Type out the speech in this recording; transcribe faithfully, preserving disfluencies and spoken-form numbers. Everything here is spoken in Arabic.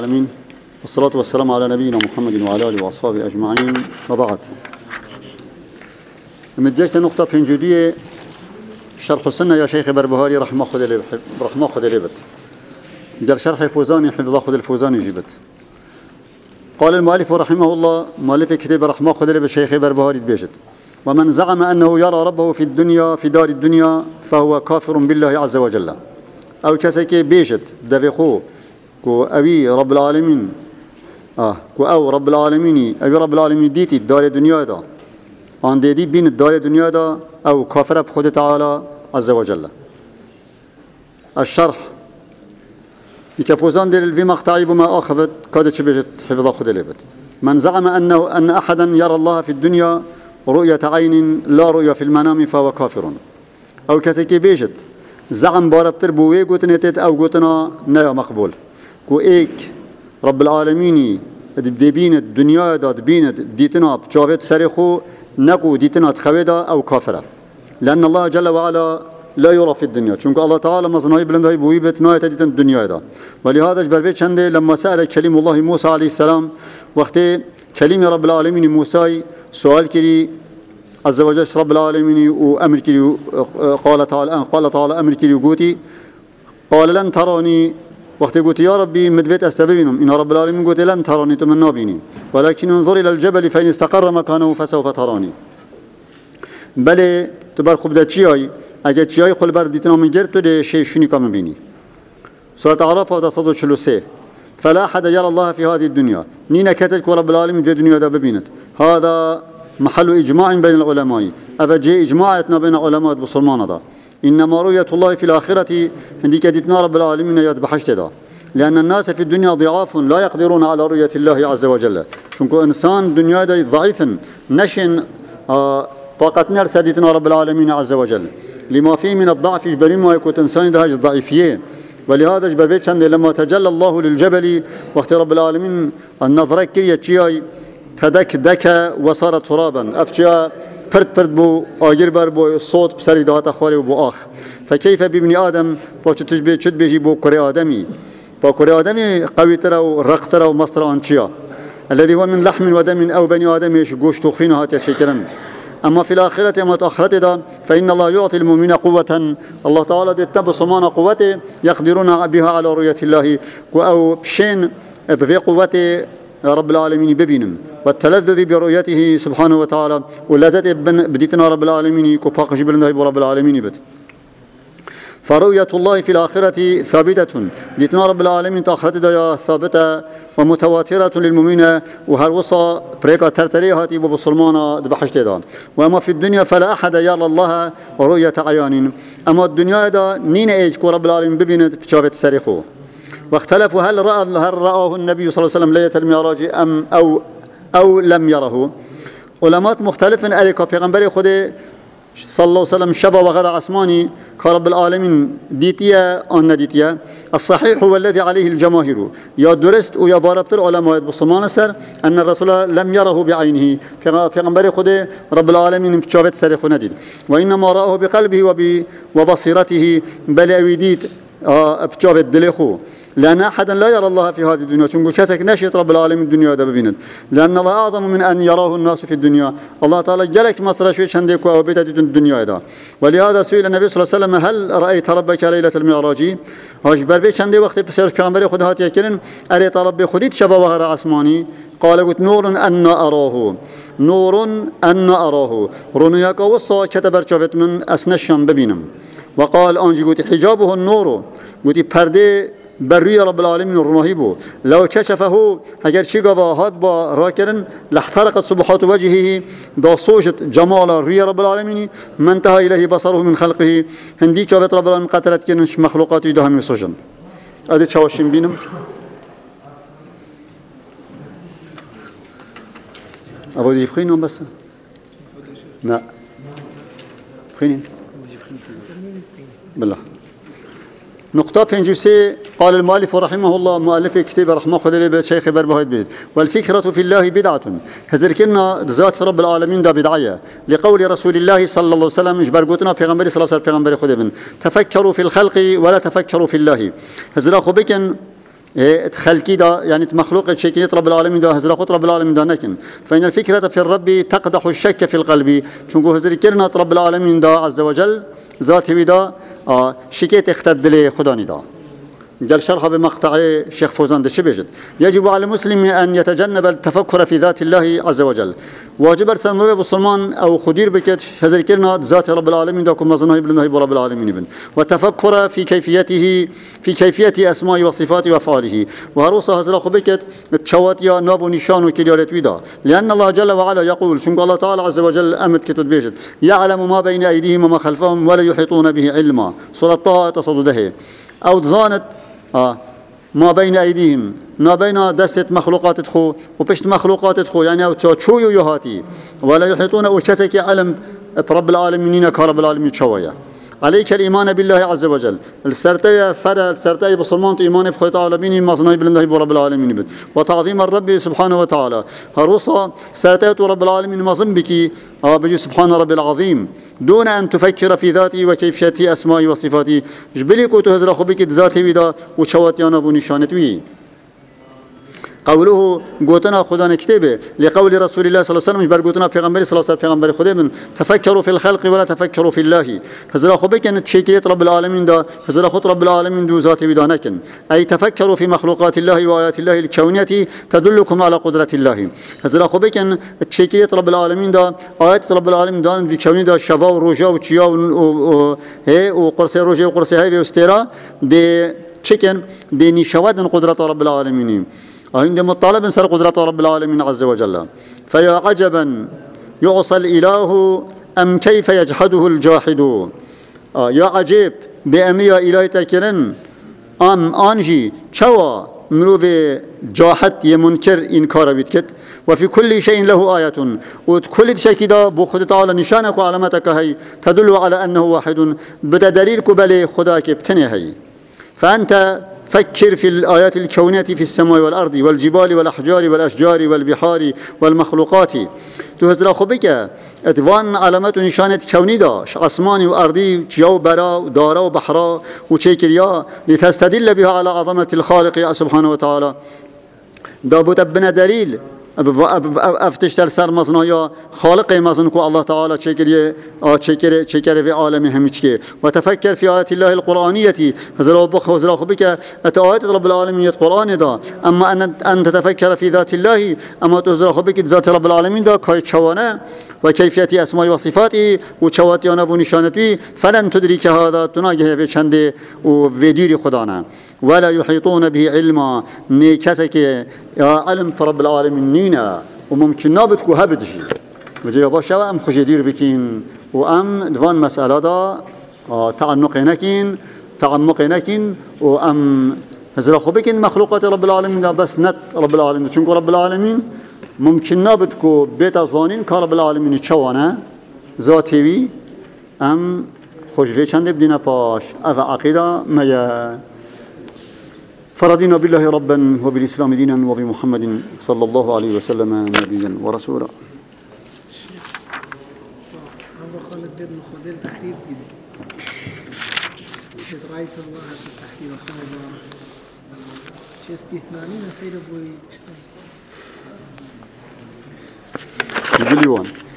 العالمين، والصلاة والسلام على نبينا محمد وعلى آله وأصحابه أجمعين، وبعد. مدجت نقطة بنجودية شرح السنة يا شيخ بربهاري رحمه خد رحمه خد لبت جل شرح فوزاني حفظه خد الفوزاني جبت. قال المؤلف رحمه الله مؤلف كتاب رحمه خد لبت شيخ بربهاري بيجت: ومن زعم أنه يرى ربه في الدنيا في دار الدنيا فهو كافر بالله عز وجل. أو كسيكي بيجت دفخو كو أبي رب العالمين آه كو أو رب العالمين أبي رب العالمين ديتي دار الدنيا دا عن دي بين الدار الدنيا دا أو كافر بخد تعالى عز وجل. الشرح يكفوزان دل في مقطعي بما أخذت كادت بيجت حفظه خد لبت. من زعم أنه أن أحدا يرى الله في الدنيا رؤية عين لا رؤية في المنام فهو كافر. أو كسيكي بيجت زعم باربتر بوي قوتنتت أو قوتنا نيا مقبول كو إيك رب العالمين دبين الدنيا دا دبين ديتنا بجابت سريخو نكو ديتنا تخويدا أو كافرة، لأن الله جل وعلا لا يرى في الدنيا، چونك الله تعالى مصنعي بلندهي بوي بتناية ديتنا الدنيا دا. ولهذا جبربيت شنده لما سأل كلم الله موسى عليه السلام وقت كلم رب العالمين موسى سؤال كري عز وجل رب العالمين وأمر كري قال تعالى قال تعالى أمر كري وقوتي قال لن تراني وقت قلت يا ربي مدبت أستبينهم إن رب العالمين قلت لن تراني تمنى بيني ولكن انظر إلى الجبل فإن استقر مكانه فسوف تراني. بل تبار خب ده چیای اگه چیای خل بر دیتنا من گرد تو ده شيء شنی کام بینی. سورة أعراف هذا صد وثلاثين وثلاثين فلا أحد يرى الله في هذه الدنيا نينا كتلك رب العالمين في الدنيا ده ببينت. هذا محل إجماع بين العلماء أفجي إجماعتنا بين علماء بصرمان ده. إنما رؤية الله في الآخرة عندك ديتنا رب العالمين يذبحشت ده، لأن الناس في الدنيا ضعاف لا يقدرون على رؤية الله عز وجل. شنكو إنسان الدنيا ده ضعيف نشن آه طاقة نرسى ديتنا رب العالمين عز وجل لما فيه من الضعف جبرين ما يكون إنسان ده ضعيفية. ولهذا جبر بيت لما تجلى الله للجبل وقت رب العالمين النظرة كرية شيء تدك دك وصار ترابا أفشى فرد فرد بو آجر بر بو صوت بسر دهات خواري وبو آخ. فكيف بابن آدم باش تشبه شد بيجي بو كري آدمي با كري آدمي قوي ترى ورق ترى ومصر أنشيا الذي هو من لحم ودم أو بني آدم يش جوش تخينه هات شكرا. أما في الآخرة أما تأخرت ده فإن الله يعطي المؤمنين قوة الله تعالى دتب صمان قوته يقدرون بها على رؤية الله أو بشين بفي قوته رب العالمين ببينن والتلذذ برؤيته سبحانه وتعالى ولذت بديتنا رب العالمين كفاق جبلنا رب العالمين بت. فرؤية الله في الآخرة ثابتة ديتنا رب العالمين تأخرت ده ثابتة ومتواترة للمؤمنين وهالوصى بريكا ترتريهاتي وبصرمانا دبحشت ده. وأما في الدنيا فلا أحد يرى الله رؤية عيان. أما الدنيا ده نين إيج رب العالمين ببينت بشافت سريخه. واختلفوا هل رأى هل رآه النبي صلى الله عليه وسلم ليلة المعراج أم أو أو لم يره. علماء مختلف عليك بيغمبري خده صلى الله عليه وسلم شبه وغير عثماني كرب العالمين ديتيا أو نديتيا. الصحيح هو الذي عليه الجماهير يا درست ويا باربتر علماء بصمان سر أن الرسول لم يره بعينه بيغمبري خده رب العالمين بشافت سريخ نديد وإنما رآه بقلبه وبصيرته بل أويديت بشافت دليخو. لأن أحدا لا يرى الله في هذه الدنيا چونكو كسك نشيط رب العالمين الدنيا ده ببيند. لأن الله أعظم من أن يراه الناس في الدنيا. الله تعالى جلك مصر شوي شندك أو بيت الدنيا ده. ولهذا سئل النبي صلى الله عليه وسلم هل رأيت ربك ليلة المعراج؟ هاش بربي شندي وقت بسير كامبري خد هاتي كلن أريت ربي خديت شبه وغير عثماني قال قلت نور أن أراه نور أن أراه رنياك وصى كتبر شافت من أسنشم ببينم. وقال أنجي قلت حجابه النور قلت پرده بري رب العالمين الرهيب لو كشفه اگر شي قواهات با راكرن لاحترقت صبحات وجهه دا صوجت جمال ري رب العالمين ما انتهى إليه بصره من خلقه هندي شافت رب العالمين قتلت كنش مخلوقات يدهم يسجن. ادي شواشين بينم ابو دي بخينهم بس لا بخينين بالله. نقطة بنجوسي قال المؤلف رحمه الله مؤلف كتاب رحمه خدلي بالشيخ بربهايد بيت. والفكرة في الله بدعة هذكرنا ذات رب العالمين دا بدعية لقول رسول الله صلى الله عليه وسلم إجبرقوتنا بيغمبري صلى الله عليه وسلم بيغمبري خدبن تفكروا في الخلق ولا تفكروا في الله. هذا خبكن تخلقي دا يعني مخلوق شكلية رب العالمين دا هزر خط رب العالمين دا نكن فإن الفكرة في الرب تقدح الشك في القلب شنكو هزر كرنا رب العالمين دا عز وجل ذاته دا آه شكيت اختد لي خداني دا قال شرح بمقطع شيخ فوزان ده شبيجت يجب على المسلم أن يتجنب التفكر في ذات الله عز وجل واجب السلام بسلمان أو خدير بكت هذا الكلمة ذات رب العالمين داكم مزنه بلنه برب العالمين بن والتفكر في كيفيته في كيفية أسماء وصفاته وأفعاله وهروسا هذا بكت تشوات يا ناب ونشان وكليات ويدا لأن الله جل وعلا يقول شنق الله تعالى عز وجل أمد كتب بيجت يعلم ما بين أيديهم وما خلفهم ولا يحيطون به علما سورة طه تصدده أو ظانت آه ما بين أيديهم ما بين دستة مخلوقات تخو وبشت مخلوقات تخو يعني أو تشو يهاتي ولا يحيطون وشسك علم رب العالمين كرب العالمين شوية عليك الإيمان بالله عز وجل السرتية فرا السرتية بصلمان إيمان بخيط العالمين مصنوع بالله برب العالمين بد وتعظيم الرب سبحانه وتعالى هروسا سرتية رب العالمين مظن بك بجي سبحان رب العظيم دون أن تفكر في ذاتي وكيفية أسمائي وصفاتي جبلي كنت هزر خبك ذاتي ودا وشواتيانا بنشانتوي قوله قوتنا خدانا كتابه لقول رسول الله صلى الله عليه وسلم برقوتنا پیغمبر صلى الله عليه وسلم پیغمبر خدا من تفكروا في الخلق ولا تفكروا في الله هزر خبك أن تشكيلة رب العالمين دا هزر خط رب العالمين دو ذاتي ودانكن أي تفكروا في مخلوقات الله وآيات الله الكونية تدلكم على قدرة الله هزر خبك أن تشكيلة رب العالمين دا آيات رب العالمين دان بكونية دا شفا وروجا وشيا وهي وقرص روجا وقرص هاي واسترا دي تشكن دي نشواد قدرة رب العالمين عند مطالب سر قدرة رب العالمين عز وجل فيا عجبا يعصى الإله أم كيف يجحده الجاحد آه يا عجيب بأمية إلهي تكرن أم أنجي شوا مروف جاحد يمنكر إنكار بيتكت وفي كل شيء له آية وكل شيء كده بخد تعالى نشانك وعلامتك هي تدل على أنه واحد بدا دليلك بلي خداك بتني هي فأنت فكر في الآيات الكونية في السماء والأرض والجبال والأحجار والأشجار والبحار والمخلوقات تهزر خبك ادوان علامات نشانة كوني دا أسماني وأرضي جو برا ودارا وبحرا وشيكريا لتستدل بها على عظمة الخالق سبحانه وتعالى دابت ابن دليل افتشتر سر مزنايا خالق مزنكو الله تعالى شكر شكر شكر في عالم همشكي وتفكر في آيات الله القرآنية هذا بخ هذا بك آيات رب العالمين القرآن دا أما أن أن تتفكر في ذات الله أما تهزر بك ذات رب العالمين دا كاي شوانا وكيفية أسماء وصفاته وشوات ينبو نشانته فلن تدرك هذا تناجه في شند وفيدير خدانا ولا يحيطون به علما نيكسك علم رب العالمين نينا وممكن نابتكو هبدشي وزي باشا أم خجدير بكين وأم دوان مسألة دا تعنق نكين تعمق نكين وأم هزر خبكين مخلوقات رب العالمين دا بس نت رب العالمين چونكو رب العالمين ممكن نابتكو بيت ظانين كرب العالمين تشوانا ذاتي أم خجفي چند بدينا باش أذا عقيدة ميا فرضينا بالله ربا وبالإسلام دينا وبمحمد صلى الله عليه وسلم نبيا ورسولا. رأيت الله في التحرير وخالد شيء استثنائي نسير أبوي يقول لي وان